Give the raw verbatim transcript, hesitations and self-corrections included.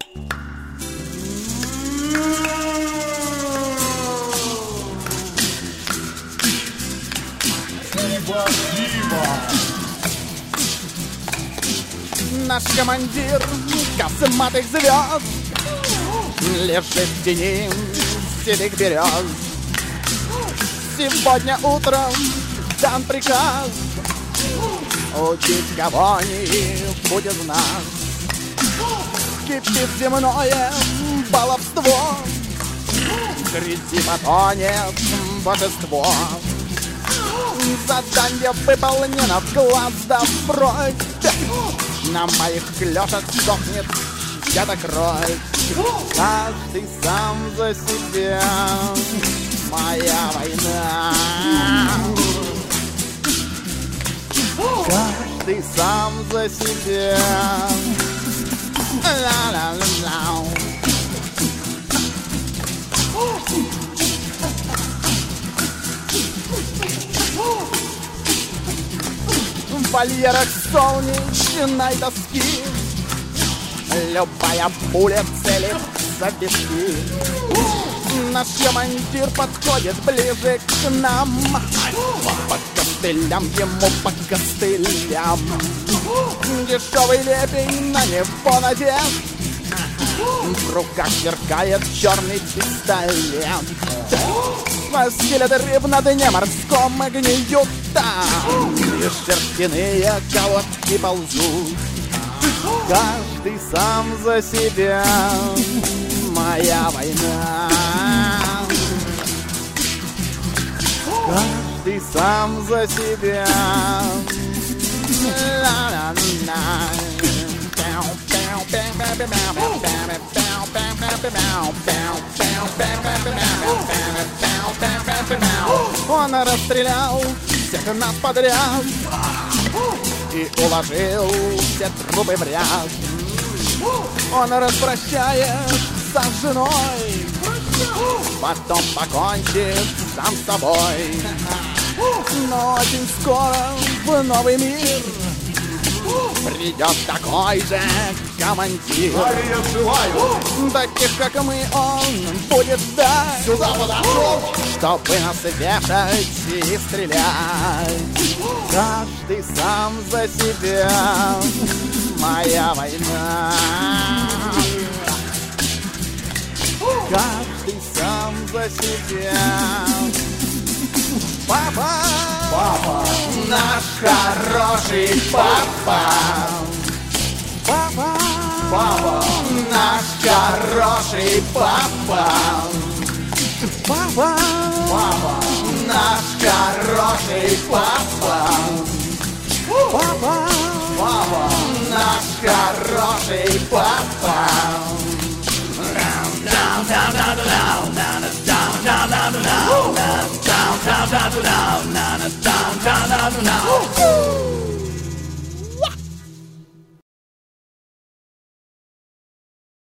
Наш командир косматых звезд лежит в тени седых берез. Сегодня утром дан приказ учить кого-нибудь из нас. Кипит земное баловство, в грязи потонет божество. Задание выполнено, в глаз да бровь. На моих клёшах сохнет чья-то кровь. Каждый сам за себя, моя война. Каждый сам за себя. Ла-ла-ла-ла. В вольерах солнечной доски любая пуля целится в виски. Наш командир подходит ближе к нам. По костылям ему, по костылям. Дешевый лепень на него надет. В руках сверкает черный пистолет. Скелеты рыб на дне морском гниют там, и шерстяные колодки ползут. Каждый сам за себя, моя война. Каждый сам за себя. Ла-ла-ла. Он расстрелял всех нас подряд и уложил все трупы в ряд. Он распрощается с женой, потом покончит сам с собой. Но очень скоро в новый мир придет такой же командир. Таких, как мы, он будет ждать. Сюда подошел, чтобы нас вешать и стрелять. Каждый сам за себя, моя война. Каждый сам за себя. Папа, Папа, наш хороший папа. Папа, папа, наш хороший папа. Папа, папа, наш хороший папа. Папа, папа, наш хороший папа. Down, down, down, down, down, down, down, down, down, down, down, down, down, down, down, down, down, down, down, down.